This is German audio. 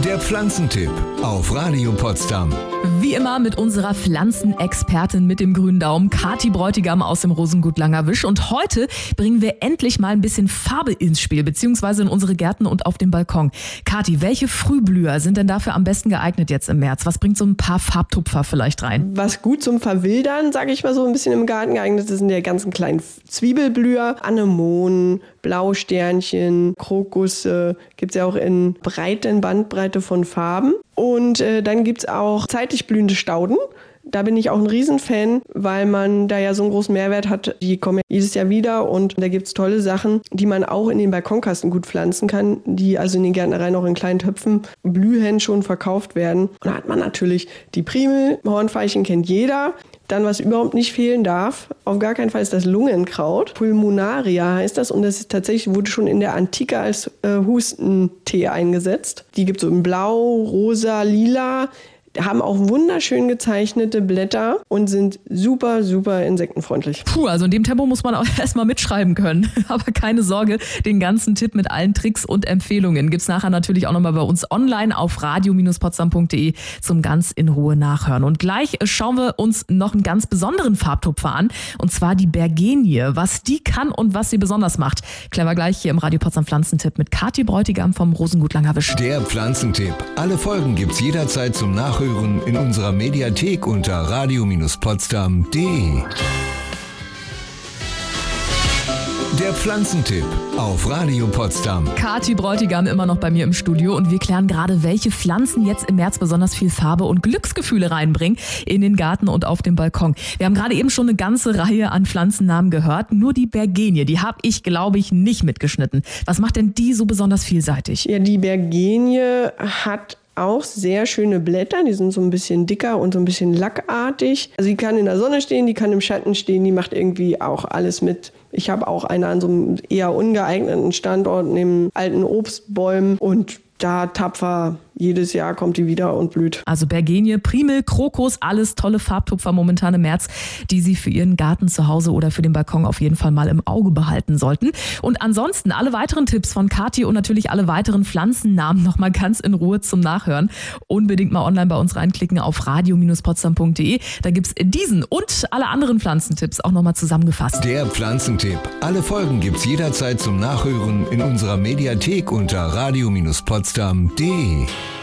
Der Pflanzentipp auf Radio Potsdam. Wie immer mit unserer Pflanzenexpertin mit dem grünen Daumen, Kathi Bräutigam aus dem Rosengut Langerwisch. Und heute bringen wir endlich mal ein bisschen Farbe ins Spiel, beziehungsweise in unsere Gärten und auf den Balkon. Kathi, welche Frühblüher sind denn dafür am besten geeignet jetzt im März? Was bringt so ein paar Farbtupfer vielleicht rein? Was gut zum Verwildern, sage ich mal so, ein bisschen im Garten geeignet ist, sind die ganzen kleinen Zwiebelblüher, Anemonen, Blausternchen, Krokusse, gibt es ja auch in breiten Bandbreite von Farben. Und dann gibt es auch zeitlich blühende Stauden. Da bin ich auch ein Riesenfan, weil man da ja so einen großen Mehrwert hat. Die kommen ja jedes Jahr wieder und da gibt es tolle Sachen, die man auch in den Balkonkasten gut pflanzen kann, die also in den Gärtnereien auch in kleinen Töpfen, Blühen schon verkauft werden. Und da hat man natürlich die Primel, Hornveilchen kennt jeder. Dann, was überhaupt nicht fehlen darf, auf gar keinen Fall, ist das Lungenkraut. Pulmonaria heißt das und das ist tatsächlich, wurde schon in der Antike als Hustentee eingesetzt. Die gibt es so in Blau, Rosa, Lila. Haben auch wunderschön gezeichnete Blätter und sind super, super insektenfreundlich. Puh, also in dem Tempo muss man auch erstmal mitschreiben können. Aber keine Sorge, den ganzen Tipp mit allen Tricks und Empfehlungen gibt's nachher natürlich auch nochmal bei uns online auf radio-potsdam.de zum ganz in Ruhe nachhören. Und gleich schauen wir uns noch einen ganz besonderen Farbtupfer an, und zwar die Bergenie. Was die kann und was sie besonders macht, klären wir gleich hier im Radio Potsdam Pflanzentipp mit Kathi Bräutigam vom Rosengut Langerwisch. Der Pflanzentipp. Alle Folgen gibt's jederzeit zum Nachhören in unserer Mediathek unter radio-potsdam.de. Der Pflanzentipp auf Radio Potsdam. Kathi Bräutigam immer noch bei mir im Studio und wir klären gerade, welche Pflanzen jetzt im März besonders viel Farbe und Glücksgefühle reinbringen in den Garten und auf dem Balkon. Wir haben gerade eben schon eine ganze Reihe an Pflanzennamen gehört. Nur die Bergenie, die habe ich, glaube ich, nicht mitgeschnitten. Was macht denn die so besonders vielseitig? Ja, die Bergenie hat auch sehr schöne Blätter, die sind so ein bisschen dicker und so ein bisschen lackartig. Also die kann in der Sonne stehen, die kann im Schatten stehen, die macht irgendwie auch alles mit. Ich habe auch eine an so einem eher ungeeigneten Standort neben alten Obstbäumen und da tapfer jedes Jahr kommt die wieder und blüht. Also Bergenie, Primel, Krokus, alles tolle Farbtupfer momentan im März, die Sie für Ihren Garten zu Hause oder für den Balkon auf jeden Fall mal im Auge behalten sollten. Und ansonsten alle weiteren Tipps von Kathi und natürlich alle weiteren Pflanzennamen nochmal ganz in Ruhe zum Nachhören. Unbedingt mal online bei uns reinklicken auf radio-potsdam.de. Da gibt's diesen und alle anderen Pflanzentipps auch nochmal zusammengefasst. Der Pflanzentipp. Alle Folgen gibt's jederzeit zum Nachhören in unserer Mediathek unter radio-potsdam.de.